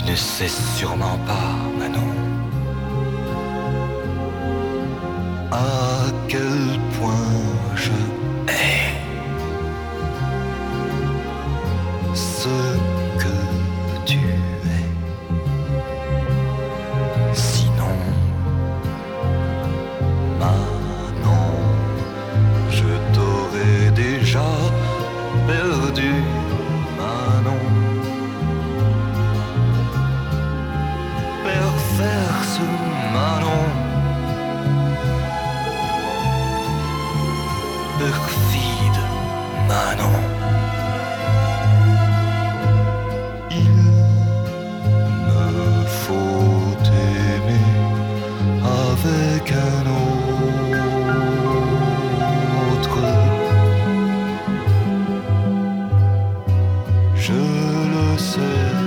ne sais sûrement pas, Manon, à quel point je hais ce que tu es. Sinon, Manon, je t'aurais déjà perdu, Manon. Perverse Manon, perfide Manon. Il me faut aimer avec un autre. Je le sais.